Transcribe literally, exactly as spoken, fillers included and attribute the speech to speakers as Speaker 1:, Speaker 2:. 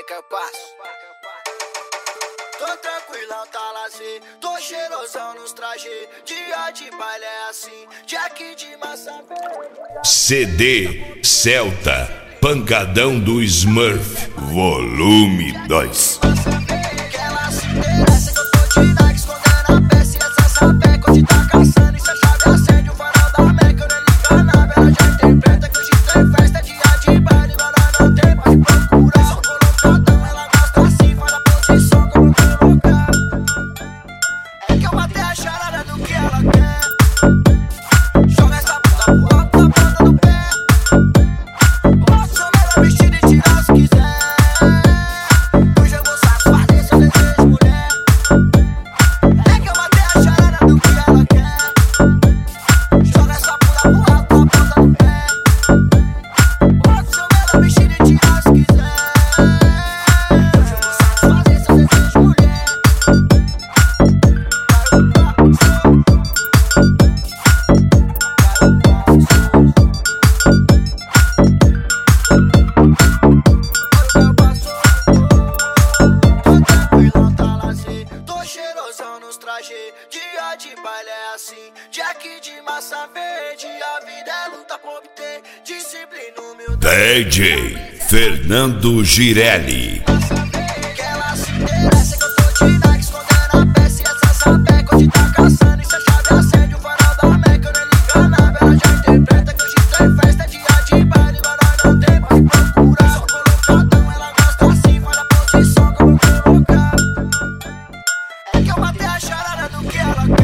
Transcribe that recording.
Speaker 1: que eu passo. Tô tranquilão, tá lazer, tô cheirosão nos trajes. Dia de baile é assim, Jack de massa.
Speaker 2: C D Celta, Pancadão do Smurf, volume dois.
Speaker 1: Aquela se interessa que eu tô de Nike, escondendo a peça e essa sapeca onde tá caçando. E se a chave acende o farol da Meca, eu nem liga nada, ela já interpreta que hoje tem festa, dia de baile, agora não tem mais procura. Só colocadão, ela gosta assim, faz a posição como colocar. É que eu matei a charada do que ela quer. Joga essa bunda pro alto, a ponta do pé. Posso ela vestida e tirar se quiser. Hoje eu vou satisfazer seu desejo, mulher. É que eu matei a charada do que ela quer. Joga essa bunda pro alto, a ponta do pé. Posso ela vestida e tirar se quiser. Hoje eu vou satisfazer seu desejo, mulher. Tô cheirosão nos trajes, dia de baile é assim. Jack de massa verde, a vida é luta por obter disciplina, humildade.
Speaker 2: D J Fernando Girelli.
Speaker 1: Que ela se interessa que eu tô de Nike, escondendo a peça e essa sapeca onde tá caçando. E se a chave acende o farol da Meca, eu nem liga nada, ela já interpreta que hoje tem festa, dia de baile, agora não tem mais procura. Só colocadão, ela gosta assim, faz a posição como colocar. É que eu matei a charada do que ela